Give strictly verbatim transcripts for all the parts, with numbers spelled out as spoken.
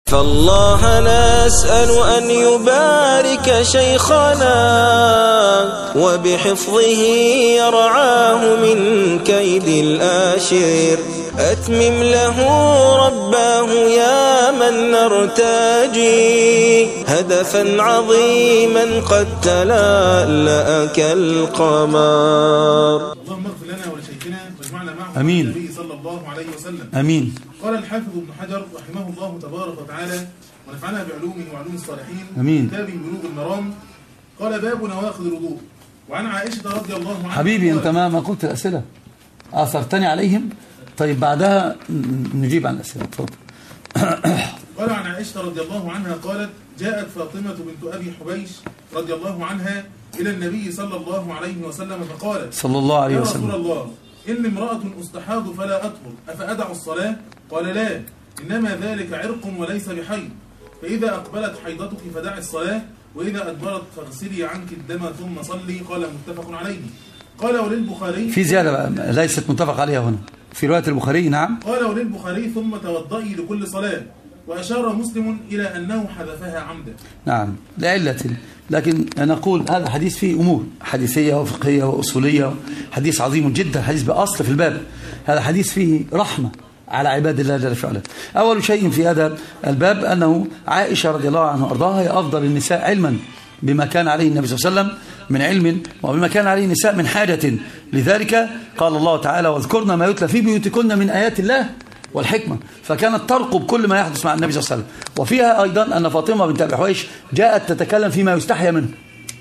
فالله نسأل أن يبارك شيخنا وبحفظه يرعاه من كيد الآشر. أتمم له رباه يا من نرتجي هدفا عظيما قد تلألأ كالقمر. اللهم اغفر لنا ولشيخنا واجمعنا معه امين. النبي صلى الله عليه وسلم. امين. قال الحافظ ابن حجر رحمه الله تبارك وتعالى ونفعنا بعلومه وعلوم الصالحين. امين. كتاب بلوغ المرام. قال باب نواقض الوضوء. وعن عائشة رضي الله عنها حبيبي انت ما ما قلت الاسئله اثرتني عليهم. طيب بعدها نجيب عن الاسئله. اتفضل. قال عن عائشة رضي الله عنها قالت جاءت فاطمة بنت أبي حبيش رضي الله عنها إلى النبي صلى الله عليه وسلم فقالت صلى الله عليه يا وسلم رسول الله إن امرأة أستحاض فلا أطهر أفأدع الصلاة؟ قال لا، إنما ذلك عرق وليس بحيض، فإذا أقبلت حيضتك فدع الصلاة، وإذا أدبرت فاغسلي عنك الدم ثم صلي. قال متفق عليه. قال وللبخاري في زياده بقى ليست متفق عليها هنا في روايه البخاري. نعم. قال وللبخاري ثم توضئي لكل صلاة، وأشار مسلم إلى أنه حذفها عمدا. نعم لعلة، لكن نقول هذا حديث فيه أمور حديثية وفقهية وأصولية، حديث عظيم جدا، حديث بأصل في الباب. هذا حديث فيه رحمة على عباد الله جل وعلا. أول شيء في هذا الباب أنه عائشة رضي الله عنها وأرضاها هي أفضل النساء علما بما كان عليه النبي صلى الله عليه وسلم من علم، وبما كان عليه النساء من حاجة. لذلك قال الله تعالى واذكرن ما يتلى في بيوتكن من آيات الله والحكمة، فكانت ترقب كل ما يحدث مع النبي صلى الله عليه وسلم. وفيها أيضا أن فاطمة بنت أبي حويش جاءت تتكلم فيما يستحيا منه.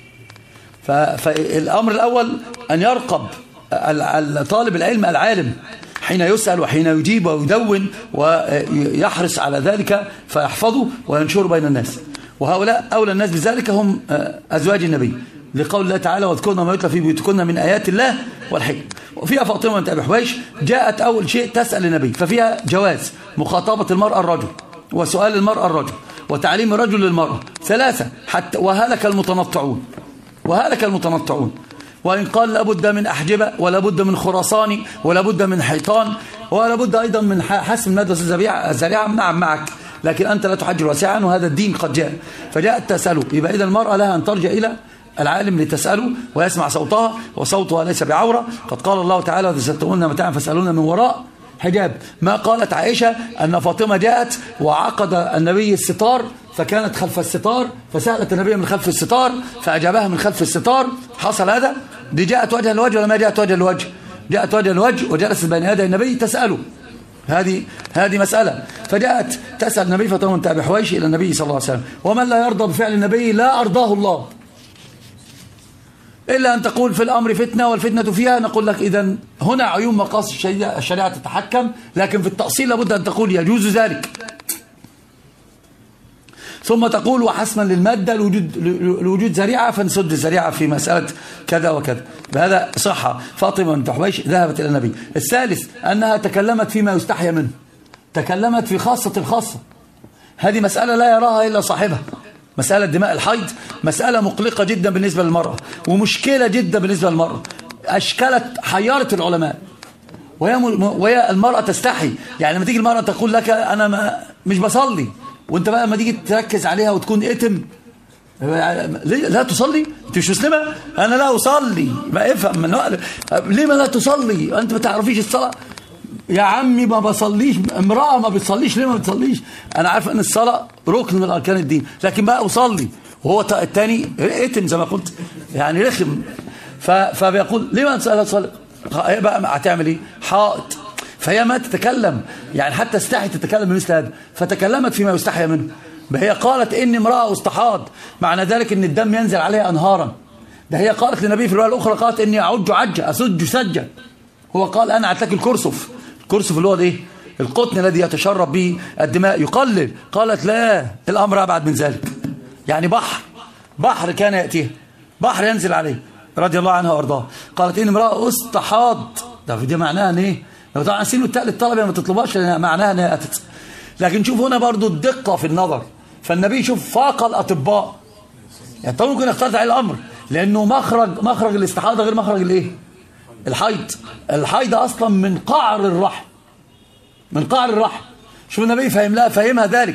فالأمر الأول أن يرقب طالب العلم العالم حين يسأل وحين يجيب ويدون ويحرص على ذلك فيحفظه وينشره بين الناس، وهؤلاء أولى الناس بذلك هم أزواج النبي، لقول الله تعالى واذكرن ما يتلى في بيوتكن من آيات الله والحكمة. وفيها فاطمة بنت أبي حويش جاءت أول شيء تسأل النبي، ففيها جواز مخاطبة المرأة الرجل، وسؤال المرأة الرجل، وتعليم الرجل للمرأة. ثلاثة حتى وهلك المتنطعون وهلك المتنطعون وإن قال لابد من أحجبة ولا بد من خراساني ولا بد من حيطان ولا بد أيضا من حسم مدرسة الزريعة. نعم معك، لكن أنت لا تحجر واسعا، وهذا الدين قد جاء. فجاءت تسأله، يبقى إذا المرأة لها أن ترجع إلى العالم لتسأله ويسمع صوتها، وصوتها ليس بعورة. قد قال الله تعالى وإذا سألتموهن متاعا فاسألوهن من وراء حجاب. ما قالت عائشة أن فاطمة جاءت وعقد النبي الستار فكانت خلف الستار فسألت النبي من خلف الستار فأجابها من خلف الستار. حصل هذا؟ دي جاءت وجه الوجه ولا ما جاءت وجه الوجه؟ جاءت وجه الوجه وجلست بين يدي النبي تسأله. هذه هذه مسألة. فجاءت تسأل النبي فاطمة بنت أبي حويش إلى النبي صلى الله عليه وسلم. ومن لا يرضى بفعل النبي لا أرضاه الله، إلا أن تقول في الأمر فتنة والفتنة فيها. نقول لك إذن هنا عيون مقاصد الشريعة, الشريعة تتحكم، لكن في التأصيل لابد أن تقول يجوز ذلك، ثم تقول وحسما للمادة لوجود, لوجود زريعة فنسد الزريعة في مسألة كذا وكذا. بهذا صحة فاطمة بنت حويش ذهبت إلى النبي. الثالث أنها تكلمت فيما يستحيا منه، تكلمت في خاصة الخاصة. هذه مسألة لا يراها إلا صاحبها. مسألة دماء الحيض مسألة مقلقة جدا بالنسبة للمرأة، ومشكلة جدا بالنسبة للمرأة، أشكلت حيارة العلماء. وهي, وهي المرأة تستحي، يعني لما تيجي المرأة تقول لك أنا ما مش بصلي، وانت بقى لما تيجي تركز عليها وتكون اتم لا تصلي، انت مش مسلمة، أنا لا أصلي، ما افهم من ليه ما لا تصلي، أنت ما تعرفيش الصلاة يا عمي، ما بصليش، امرأة ما بتصليش، ليه ما بتصليش؟ أنا عارف أن الصلاة ركن من أركان الدين، لكن بقى أصلي، وهو الثاني اتم زي ما قلت يعني رخم. فبيقول ليه ما تصلي؟ بقى هتعمل ايه؟ حائط. فهي ما تتكلم، يعني حتى استحي تتكلم بمثل هذا، فتكلمت فيما يستحي منه. هي قالت إني امرأة استحاض، معنى ذلك أن الدم ينزل عليها أنهارا. ده هي قالت للنبي في الرواية الأخرى قالت إني أعج عجة أسج سجة. هو قال أنا أعتك الكرسف، الكرسف اللي هو الايه؟ القطن الذي يتشرب به الدماء يقلل. قالت لا، الأمر أبعد من ذلك، يعني بحر بحر كان يأتيه، بحر ينزل عليه رضي الله عنها وارضاها. قالت إن امرأة استحاض، ده في دي معناها ان ايه؟ لو طبعا سين التالي الطلبة ما تطلبهاش معناها انها أتت. لكن شوف هنا برضو الدقة في النظر. فالنبي شوف فاق الأطباء، يعني طبعا ممكن اختلط عليه الأمر، لأنه مخرج مخرج الاستحاضة غير مخرج الايه؟ الحيض. الحيض أصلا من قعر الرحم، من قعر الرحم. شوف النبي فهم لها فهمها ذلك،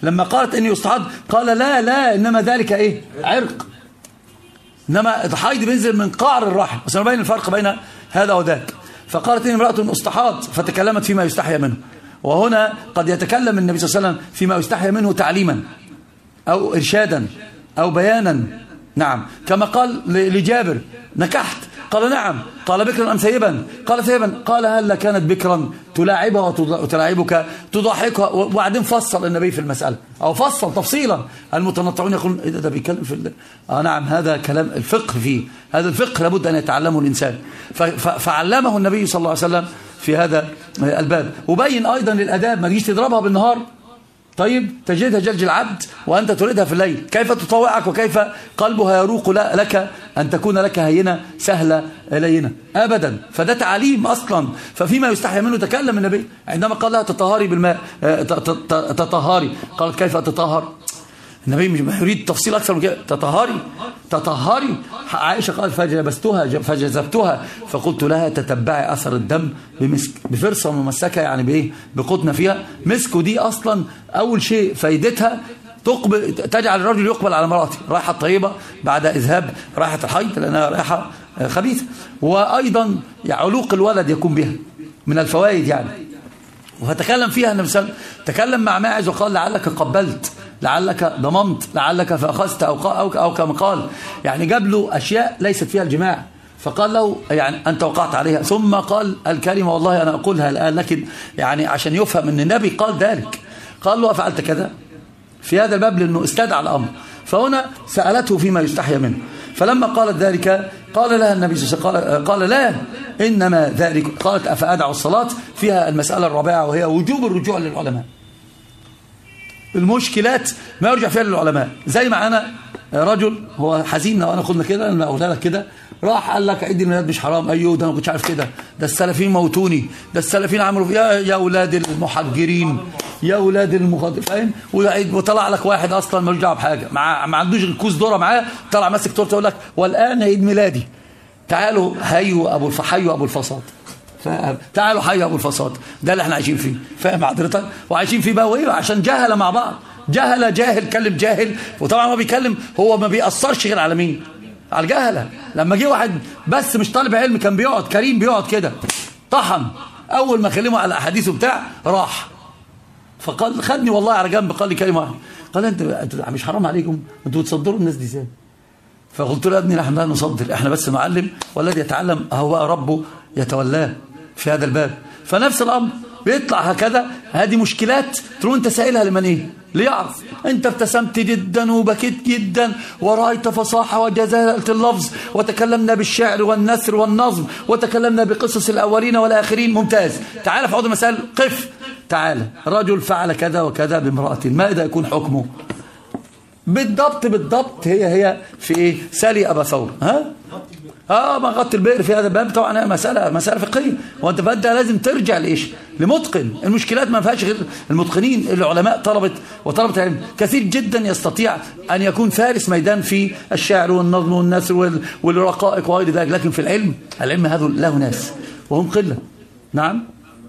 لما قالت إني أستحاض قال لا لا إنما ذلك إيه عرق، إنما الحيض بينزل من قعر الرحم، بس نبين الفرق بين هذا وذاك. فقالت إني امرأة أستحاض فتكلمت فيما يستحيا منه. وهنا قد يتكلم النبي صلى الله عليه وسلم فيما يستحيا منه تعليما أو إرشادا أو بيانا. نعم، كما قال لجابر نكحت، قال نعم، قال بكرا أم ثيبا، قال ثيبا، قال هل كانت بكرا تلاعبها وتلاعبك تضحكها، وبعدين فصل النبي في المسألة أو فصل تفصيلا. المتنطعون يقولون إيه ده بيتكلم في الله. آه نعم، هذا كلام الفقه فيه، هذا الفقه لابد أن يتعلمه الإنسان. فعلمه النبي صلى الله عليه وسلم في هذا الباب. وبين أيضا للأداب، ما تجيش تضربها بالنهار طيب تجدها جلج العبد وأنت تريدها في الليل، كيف تطوعك وكيف قلبها يروق لك أن تكون لك هينة سهلة لينة أبدا. فده تعليم أصلا. ففيما يستحي منه تكلم النبي عندما قال لها تطهري بالماء، تطهري، قالت كيف أتطهر؟ النبي مش يريد تفصيل أكثر من كده. تطهري تطهري عائشة قالت فجلبستها فجذبتها فقلت لها تتبعي أثر الدم بمسك، بفرصة ممسكة يعني بإيه؟ بقطنة فيها مسك. ودي أصلا أول شيء فايدتها تقبل، تجعل الرجل يقبل على امرأته رائحة طيبة بعد إذهاب رائحة الحيض لأنها رائحة خبيثة. وأيضا علوق الولد يكون بها من الفوائد يعني. وفتكلم فيها النبي صلى الله عليه وسلم، تكلم مع ماعز وقال لعلك قبلت، لعلك ضممت، لعلك فأخذت أو, أو, أو كما قال، يعني جاب له أشياء ليست فيها الجماع. فقال له يعني أنت وقعت عليها، ثم قال الكلمة والله أنا أقولها الآن، لكن يعني عشان يفهم أن النبي قال ذلك. قال له أفعلت كذا في هذا الباب لأنه استدعى الأمر. فهنا سألته فيما يستحيا منه، فلما قالت ذلك قال لها النبي صلى الله عليه وسلم قال, قال لا إنما ذلك. قالت أفأدع الصلاة، فيها المسألة الرابعة وهي وجوب الرجوع للعلماء. المشكلات ما يرجع فيها للعلماء. زي ما أنا رجل هو حزين وانا خدنا كده انا اقولها لك كده، راح قال لك عيد الميلاد مش حرام، ايوه ده انا ما كنتش عارف كده، ده السلفيين موتوني، ده السلفيين عملوا يا يا اولاد المحجرين يا اولاد المخاطر، فاهم؟ وطلع لك واحد اصلا ملوش دعوه بحاجه، مع ما عندوش كوز ذره معاه، طلع ماسك تورته يقول لك والان عيد ميلادي، تعالوا هيوا ابو الفحيوا ابو الفصاد، تعالوا حيوا ابو الفصاد، ده اللي احنا عايشين فيه، فاهم حضرتك؟ وعايشين فيه بقى وايه؟ عشان جهله مع بعض، جهله جاهل كلم جاهل، وطبعا ما بيكلم هو ما بيأثرش غير على مين؟ على الجهله. لما جه واحد بس مش طالب علم كان بيقعد كريم بيقعد كده طحن، اول ما كلمه على احاديثه بتاع راح، فقال خدني والله على جنب قال لي كلمه واحده، قال انت مش حرام عليكم انتوا بتصدروا الناس دي ازاي؟ فقلت له يا ابني نحن لا نصدر، احنا بس نعلم والذي يتعلم هو ربه يتولاه في هذا الباب. فنفس الامر بيطلع هكذا، هذه مشكلات تروح انت سائلها لمن ايه؟ ليعرف. انت ابتسمت جدا وبكيت جدا ورأيت فصاحة وجزالة اللفظ، وتكلمنا بالشعر والنثر والنظم، وتكلمنا بقصص الاولين والاخرين، ممتاز. تعال في عوض المسائل، قف، تعال رجل فعل كذا وكذا بامرأة، ماذا يكون حكمه؟ بالضبط بالضبط هي هي في ايه؟ سالي ابا ثور، ها؟ اه ما غطي البئر في هذا الباب طبعا مساله مساله فقهيه، وانت فانت لازم ترجع لايش؟ لمتقن. المشكلات ما فيهاش غير المتقنين، العلماء طلبه وطلبه العلم كثير جدا يستطيع ان يكون فارس ميدان في الشعر والنظم والنثر والرقائق وغير ذلك، لكن في العلم العلم هذا له ناس وهم قله. نعم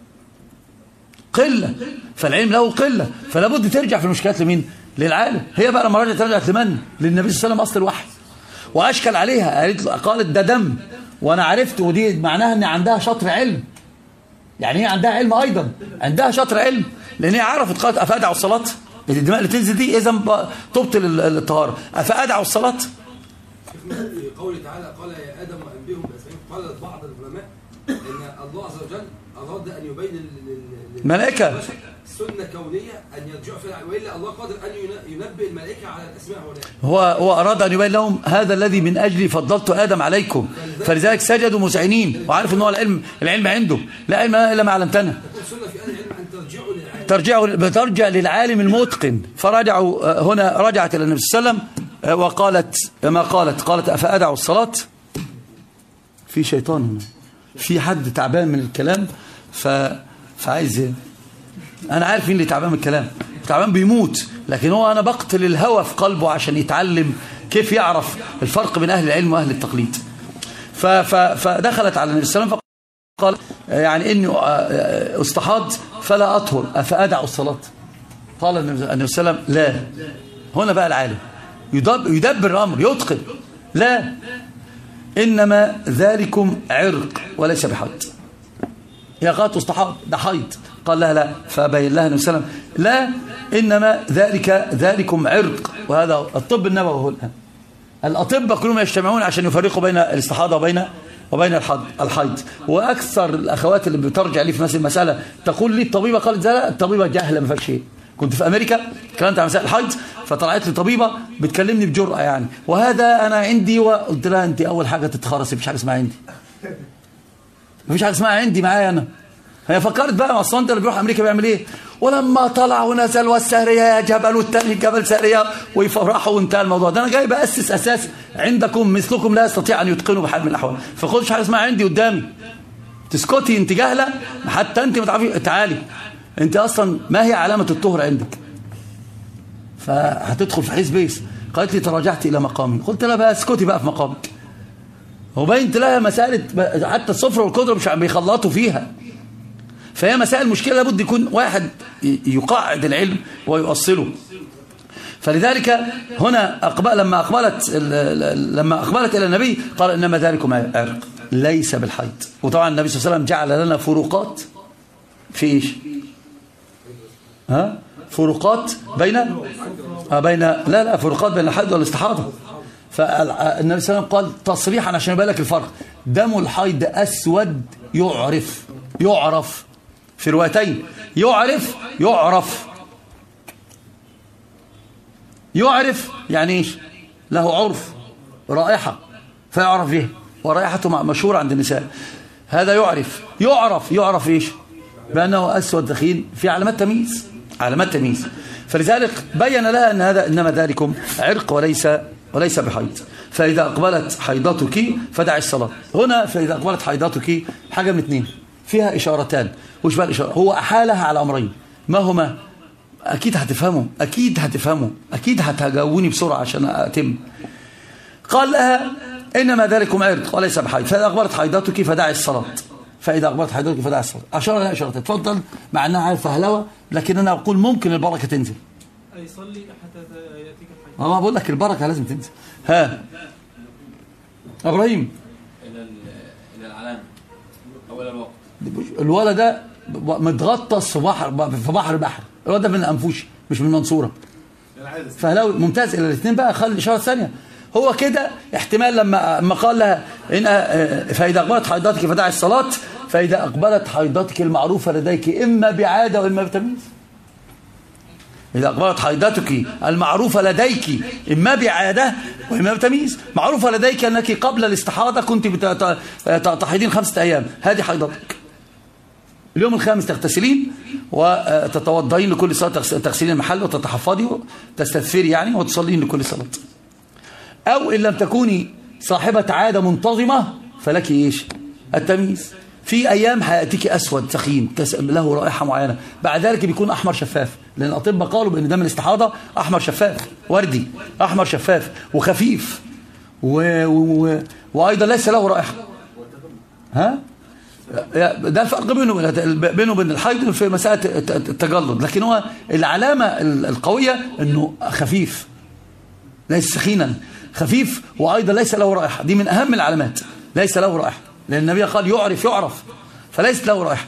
قله، فالعلم له قله، فلا بد ترجع في المشكلات لمين؟ للعالم. هي بقى لما رجعت رجعت لمن؟ للنبي صلى الله عليه وسلم اصل الوحي، واشكل عليها، قالت قالت ده دم، وانا عرفت، ودي معناها ان عندها شطر علم. يعني هي عندها علم ايضا، عندها شطر علم، لان هي عرفت قالت افادعوا الصلاه، الدماء اللي تنزل دي اذا تبطل الطهاره، افادعوا الصلاه. قوله تعالى قال يا ادم وانبئهم باسمائهم، قال بعض العلماء ان الله عز وجل اراد ان يبين الملائكه سنة كونية أن يرجعوا فيها، وإلا الله قادر أن ينبئ الملائكة على الأسماء هناك. هو هو أراد أن يبين لهم هذا الذي من أجلي فضلت آدم عليكم، فلذلك سجدوا مسعنين، وعارف أن هو العلم العلم عنده لا علم إلا ما علمتنا. تكون سنة في أهل العلم أن ترجعوا للعالم، ترجعوا بترجع للعالم المتقن. فرجعوا هنا، رجعت إلى النبي صلى الله عليه وسلم وقالت ما قالت، قالت أفأدعوا الصلاة. في شيطان هنا، في حد تعبان من الكلام ف فعايز، أنا عارف مين اللي تعبان من الكلام، تعبان بيموت، لكن هو أنا بقتل الهوى في قلبه عشان يتعلم كيف يعرف الفرق بين أهل العلم وأهل التقليد. فدخلت على النبي صلى الله عليه وسلم فقال يعني إني أستحاض فلا أطهر أفأدع الصلاة. قال النبي صلى الله عليه وسلم لا. هنا بقى العالم يدبر الأمر يتقن. لا، إنما ذلكم عرق وليس بحيض. هي قالت استحاض ده حيض، قال لها لا، فبين لها النبي صلى الله عليه وسلم لا، إنما ذلك ذلكم عرق. وهذا الطب النبوي هو الآن. الأطباء كلهم يجتمعون عشان يفرقوا بين الاستحاضة وبين وبين الحيض. وأكثر الأخوات اللي بترجع لي في مثل المسألة تقول لي الطبيبة قالت لا، الطبيبة جاهلة ما فيهاش شيء. كنت في أمريكا كلمت عن مسائل الحيض، فطلعت لي طبيبة بتكلمني بجرأة يعني، وهذا أنا عندي، وقلت لها أنت أول حاجة تتخرسي، مفيش حاجة اسمها عندي، مفيش حاجة اسمها عندي معايا أنا. هي فكرت بقى أصلا أنت اللي بيروح أمريكا بيعمل إيه؟ ولما طلع ونزل والسهرية يا جبل والتاني جبل سهرية ويفرحوا وانتهى الموضوع. ده أنا جاي بأسس أساس عندكم مثلكم لا يستطيع أن يتقنوا بحال من الأحوال، فخدش حاجة اسمها عندي قدامي. تسكتي أنت جاهلة، حتى أنت ما تعرفي. تعالي أنت أصلا ما هي علامة الطهر عندك؟ فهتدخل في حديث بيس. قالت لي تراجعت إلى مقامي. قلت لها بقى اسكتي بقى في مقامك. وبينت لها مسألة حتى الصفر والقدرة مش بيخلطوا فيها، فهي مسائل مشكلة لابد يكون واحد يقاعد العلم ويؤصله. فلذلك هنا أقبل لما أقبلت لما أقبلت إلى النبي قال إنما ذلكم عرق ليس بالحيض. وطبعا النبي صلى الله عليه وسلم جعل لنا فروقات في إيش؟ ها؟ فروقات بين آه بين لا لا فروقات بين الحيض والاستحاضة. فالنبي صلى الله عليه وسلم قال تصريحا عشان يبين لك الفرق: دم الحيض أسود يعرف يعرف في روايتين يعرف يعرف يعرف يعني ايش؟ له عرف رائحة فيعرف به، ورائحته مشهورة عند النساء. هذا يعرف يعرف يعرف ايش؟ بأنه أسود دخين، في علامات تمييز علامات تمييز. فلذلك بين لها أن هذا إنما ذلكم عرق وليس وليس بحيض. فإذا أقبلت حيضتك فدع الصلاة. هنا فإذا أقبلت حيضتك حاجة من اثنين، فيها إشارتان. وش بقى الإشارة؟ هو أحالها على أمرين. ما هما؟ أكيد هتفهموا أكيد هتفهموا أكيد هتجاوبوني بسرعة عشان أتم. قال لها إنما ذلكم عرق وليس بحيض، فإذا أقبلت حيضتك فدع الصلاة. فإذا أقبلت حيضتك فدع الصلاة. أشار لها إشارة تفضل، مع أنها عارفة هلوة، لكن أنا أقول ممكن البركة تنزل. أي صلي حتى يأتيك الحيض. ما بقول لك البركة لازم تنزل. ها إبراهيم، إلى إلى العلامة أول الوقت. الولد ده متغطس في بحر في بحر بحر. الولد ده من الأنفوشي مش من المنصورة. فلو ممتاز إلى الاثنين بقى خلي الإشارة الثانية. هو كده احتمال لما لما قال لها إن فإذا أقبلت حيضتك فدع الصلاة، فإذا أقبلت حيضتك المعروفة لديك إما بعادة وإما بتمييز. إذا أقبلت حيضتك المعروفة لديك إما بعادة وإما بتمييز. معروفة لديك أنك قبل الاستحاضة كنت تحيضين خمسة أيام، هذه حيضتك. اليوم الخامس تغتسلين وتتوضئين لكل صلاة، تغسلين المحل وتتحفظي وتستثفري يعني وتصلين لكل صلاة. أو إن لم تكوني صاحبة عادة منتظمة فلك إيش؟ التمييز. في أيام هيأتيك أسود سخين له رائحة معينة، بعد ذلك بيكون أحمر شفاف، لأن الأطباء قالوا بأن دم الاستحاضة أحمر شفاف وردي، أحمر شفاف وخفيف و... و... وأيضا ليس له رائحة. ها؟ ده الفرق بينه بينه وبين الحيض في مسألة التجلد. لكن هو العلامة القوية أنه خفيف، ليس سخينا، خفيف، وأيضا ليس له رائحة. دي من أهم العلامات، ليس له رائحة، لأن النبي قال يعرف يعرف فليس له رائحة.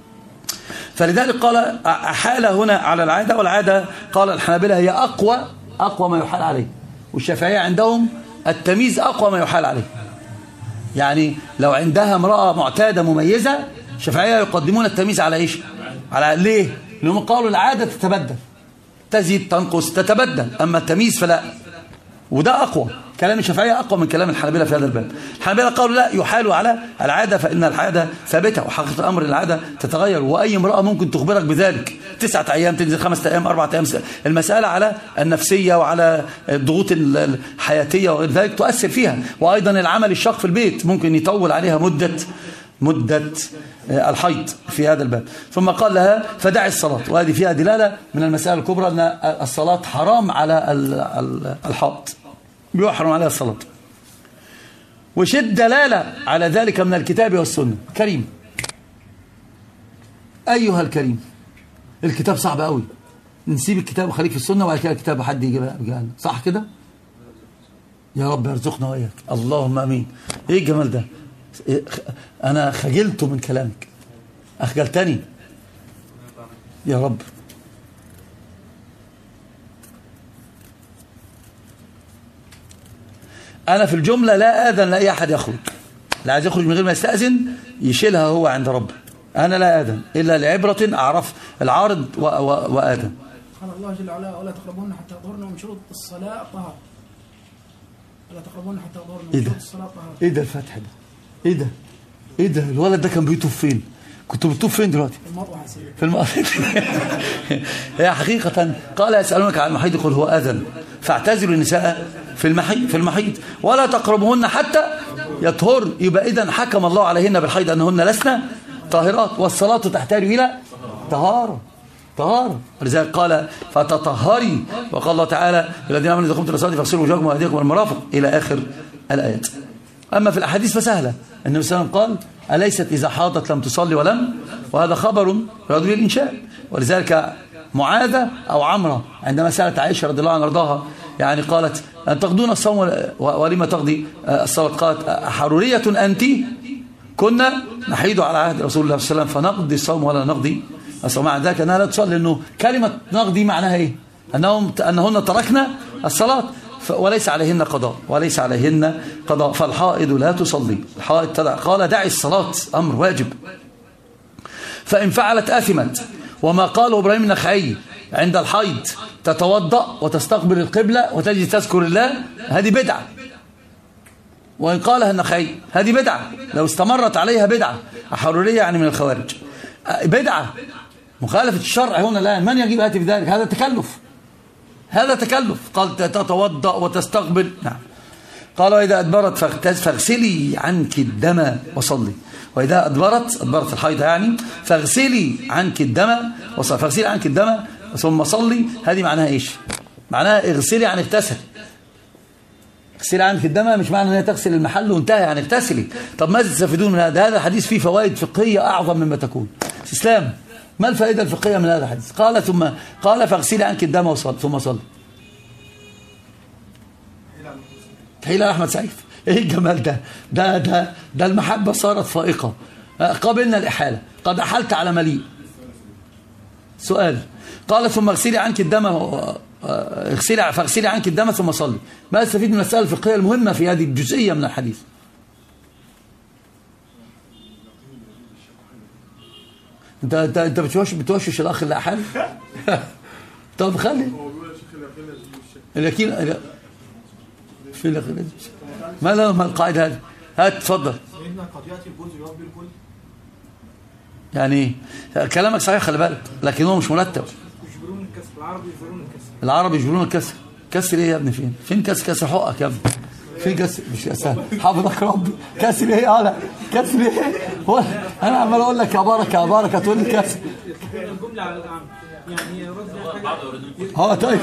فلذلك قال أحال هنا على العادة، والعادة قال الحنابلة هي أقوى أقوى ما يحال عليه، والشافعية عندهم التمييز أقوى ما يحال عليه. يعني لو عندها امرأة معتادة مميزة، الشافعية يقدمون التمييز على إيش؟ على ليه؟ لأنهم قالوا العادة تتبدل، تزيد تنقص تتبدل، أما التمييز فلا. وده أقوى، كلام الشافعية أقوى من كلام الحنابلة في هذا الباب. الحنابلة قالوا لا، يحال على العادة فإن العادة ثابتة، وحقيقة الأمر العادة تتغير، وأي امرأة ممكن تخبرك بذلك. تسعة أيام تنزل، خمسة أيام، أربعة أيام. المسألة على النفسية وعلى الضغوط الحياتية وغير ذلك تؤثر فيها، وأيضا العمل الشاق في البيت ممكن يطول عليها مدة مدة الحيض في هذا الباب. ثم قال لها فدع الصلاة، وهذه فيها دلالة من المسائل الكبرى أن الصلاة حرام على الحائض، بيحرم عليها الصلاة. وشد دلالة على ذلك من الكتاب والسنة. كريم أيها الكريم، الكتاب صعب قوي، نسيب الكتاب وخليك في السنة وبعد كده الكتاب حد يجيبها لنا، صح كده؟ يا رب يرزقنا وإياك، اللهم امين. ايه الجمال ده؟ انا خجلت من كلامك، اخجلتني يا رب. انا في الجملة لا آذن لأي احد يخرج، اللي عايز يخرج من غير ما يستأذن يشيلها هو عند ربه. انا لا آذن الا لعبرة اعرف العارض وآذن. قال الله جل وعلا ولا تقربون حتى يطهرن ومن شروط الصلاة طهارة. ولا تقربون حتى يطهرن ومن شروط الصلاة طهارة. ايه ده الفتح ده؟ ايه ده؟ ايه ده؟ الولد ده كان بيطوف فين؟ كنت بتطوف فين دلوقتي؟ في المطوح يا سيدي. في المطوح. هي حقيقة قال يسألونك عن المحيض قل هو أذن فاعتزلوا النساء في المحيض في المحيض ولا تقربوهن حتى يطهرن. يبقى إذن حكم الله عليهن بالحيض أنهن لسنا طاهرات، والصلاة تحتاج إلى طهارة طهارة. ولذلك قال فتطهري، وقال الله تعالى الذين آمنوا إذا قمتم إلى الصلاة فاغسلوا وجوهكم وأيديكم والمرافق إلى آخر الآيات. أما في الأحاديث فسهلة، النبي صلى الله عليه وسلم قال أليست إذا حاضت لم تصلي ولم، وهذا خبر يراد به الإنشاء. ولذلك معاذة أو عمرة عندما سألت عائشة رضي الله عنها رضاها يعني قالت أن تقضون الصوم ولما تقضي الصلاة؟ قالت حرورية أنت؟ كنا نحيد على عهد رسول الله صلى الله عليه وسلم فنقضي الصوم ولا نقضي الصوم. مع ذلك أنها لا تصلي، لأنه كلمة نقضي معناها إيه؟ أنهم أنهن تركنا الصلاة وليس عليهن قضاء وليس عليهن قضاء. فالحائض لا تصلي، الحائض تدع. قال دعي الصلاة، أمر واجب. فإن فعلت آثمت. وما قاله إبراهيم النخعي عند الحيض تتوضأ وتستقبل القبلة وتجد تذكر الله، هذه بدعة. وإن قالها النخعي هذه بدعة لو استمرت عليها بدعة. حرورية يعني من الخوارج، بدعة مخالفة الشرع. هنا الآن من يجيب هاتف ذلك؟ هذا تكلف، هذا تكلف. قال تتوضأ وتستقبل، نعم. قال وإذا أدبرت فاغسلي عنك الدم وصلي. وإذا أدبرت أدبرت الحيض يعني فاغسلي عنك الدم وصلي. فاغسلي عنك الدم ثم صلي، هذه معناها إيش؟ معناها اغسلي يعني اغتسل. اغسلي عنك الدم مش معنى أنها تغسل المحل وانتهى يعني اغتسلي. طب ماذا تستفيدون من هذا؟ هذا الحديث فيه فوائد فقهية أعظم مما تكون. إسلام، ما الفائدة الفقهية من هذا الحديث؟ قال ثم قال فاغسلي عنك الدم وصل ثم صلي. تحيل على أحمد سعيد. ايه الجمال ده؟ ده ده ده المحبة صارت فائقة. قابلنا الإحالة، قد أحلت على مليء. سؤال، قال ثم اغسلي عنك الدم اغسلي فاغسلي عنك الدم ثم صلي. ما استفيد من المسألة الفقهية المهمة في هذه الجزئية من الحديث؟ انت انت انت بتوش بتوشش الاخ اللي احل. طب خلي اليقين في اليقين. ما لا ما القاعده هذه؟ هات اتفضل. سيدنا قد ياتي الجزء يربي الكل. يعني كلامك صحيح خلي بالك، لكن هو مش مرتب. يجبرون الكسر، العرب يجبرون الكسر. العرب يجبرون الكسر. كسر ايه يا ابني؟ فين فين كسر؟ كسر حقك يا ابني. فين كسر؟ مش سهل، حافظك ربي. كسر ايه؟ اه لا كسر ايه؟ هو انا عمال اقول لك يا بركه يا بركه تقول لي كسر. الجمله على العام يعني رد حاجه. اه طيب.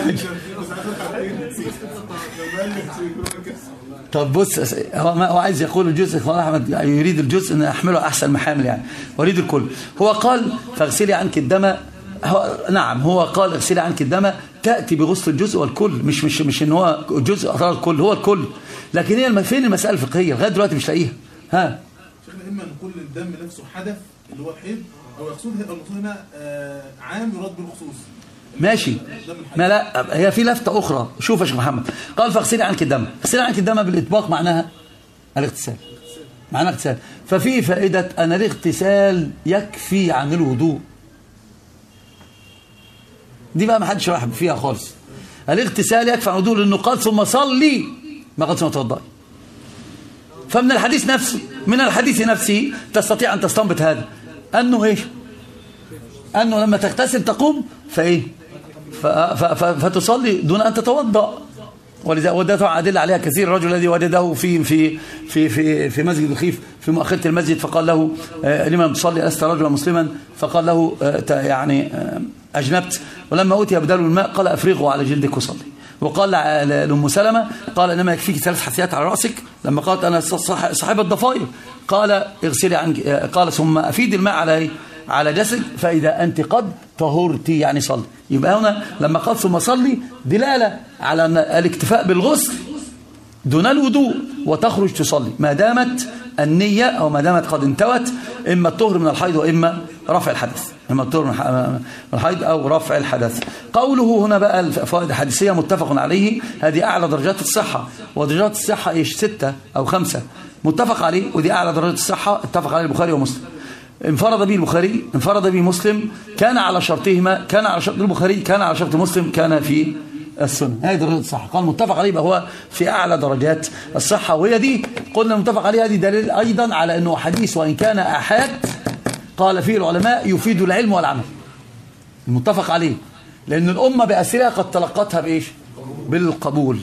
طب بص، هو هو عايز يقول الجزء، اخوان احمد يريد الجزء ان احمله احسن محامل يعني، واريد الكل. هو قال فاغسلي عنك الدم. هو نعم هو قال اغسلي عنك الدم، تاتي بغسل الجزء والكل، مش مش مش ان هو جزء اثار الكل، هو الكل. لكن هي فين المساله الفقهيه؟ لغايه دلوقتي مش لاقيها. ها شيخنا، اما ان كل الدم نفسه حدث اللي هو الحيض، او يقصد المقصود هنا عام يراد بالخصوص. ماشي. ما لا، هي في لفته اخرى. شوف يا شيخ محمد، قال فاغسلي عنك الدم. اغسلي عنك الدم بالاطباق معناها الاغتسال، معناها اغتسال. ففي فائده ان الاغتسال يكفي عن الوضوء. دي بقى ما حدش راح فيها خالص. الاغتسال يكفي عن الوضوء، لانه قال ثم صلي، ما قال ثم توضئي. فمن الحديث نفسه من الحديث نفسه تستطيع ان تستنبط هذا، انه ايش؟ انه لما تغتسل تقوم فايه؟ فتصلي دون ان تتوضا. ولذا ودته أدلة عليها كثير. الرجل الذي وجده في في في في في مسجد الخيف في مؤخرة المسجد فقال له لمن تصلي ألست رجلا مسلما؟ فقال له يعني أجنبت. ولما أوتي بدل الماء قال أفرغه على جلدك وصلي. وقال لأم سلمة قال إنما يكفيك ثلاث حثيات على رأسك لما قالت أنا صاحب الضفائر، قال اغسلي عنك، قال ثم أفيد الماء على على جسد فإذا أنت قد طهرتي يعني صلي. يبقى هنا لما قال ثم صلي دلالة على أن الاكتفاء بالغسل دون الوضوء وتخرج تصلي ما دامت النية أو ما دامت قد انتوت إما الطهر من الحيض وإما رفع الحدث، إما الطهر من الحيض أو رفع الحدث. قوله هنا بقى الفوائد الحديثية متفق عليه، هذه أعلى درجات الصحة، ودرجات الصحة إيش ستة أو خمسة متفق عليه، ودي أعلى درجات الصحة اتفق عليه البخاري ومسلم. انفرد به البخاري، انفرد به مسلم، كان على شرطهما، كان على شرط البخاري، كان على شرط مسلم، كان في السنة. هذه درجات الصحة، قال متفق عليه هو في أعلى درجات الصحة، وهي دي قلنا متفق عليه. هذه دليل أيضا على أنه حديث وإن كان أحاد قال فيه العلماء يفيد العلم والعمل، المتفق عليه، لأن الأمة بأسرها قد تلقتها بإيش؟ بالقبول.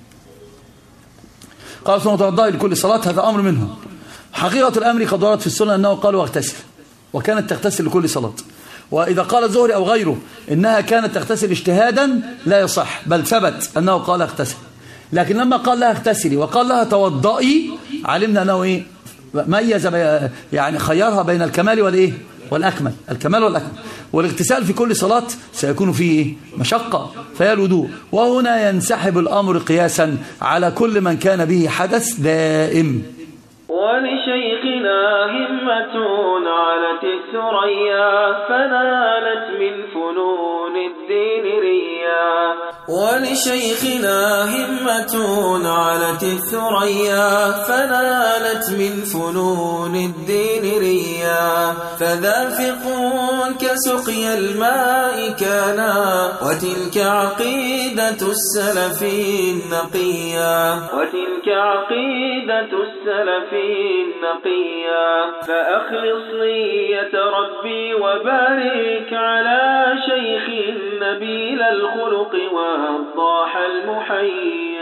قال ثم توضأ لكل صلاة، هذا أمر منه. حقيقة الأمر قد ورد في السنة أنه قال واغتسل، وكانت تغتسل لكل صلاة. وإذا قال الزهري أو غيره إنها كانت تغتسل اجتهادا لا يصح، بل ثبت أنه قال اغتسل. لكن لما قال لها اغتسلي وقال لها توضئي علمنا أنه إيه؟ ميز يعني خيرها بين الكمال والإيه؟ والأكمل، الكمال والأكمل. والاغتسال في كل صلاة سيكون فيه مشقة فهي الوضوء، وهنا ينسحب الأمر قياسا على كل من كان به حدث دائم. ولشيخنا همة علت الثريا فنالت من فنون الدين ريا. ولشيخنا همة علت الثريا فنالت من فنون الدين ريا. فذا فقه كسقي الماء كانا وتلك عقيدة السلف النقيا. وتلك عقيدة السلف النقيا. فأخلص نية ربي وبارك على شيخ نبيل الخلق والضاح المحيا.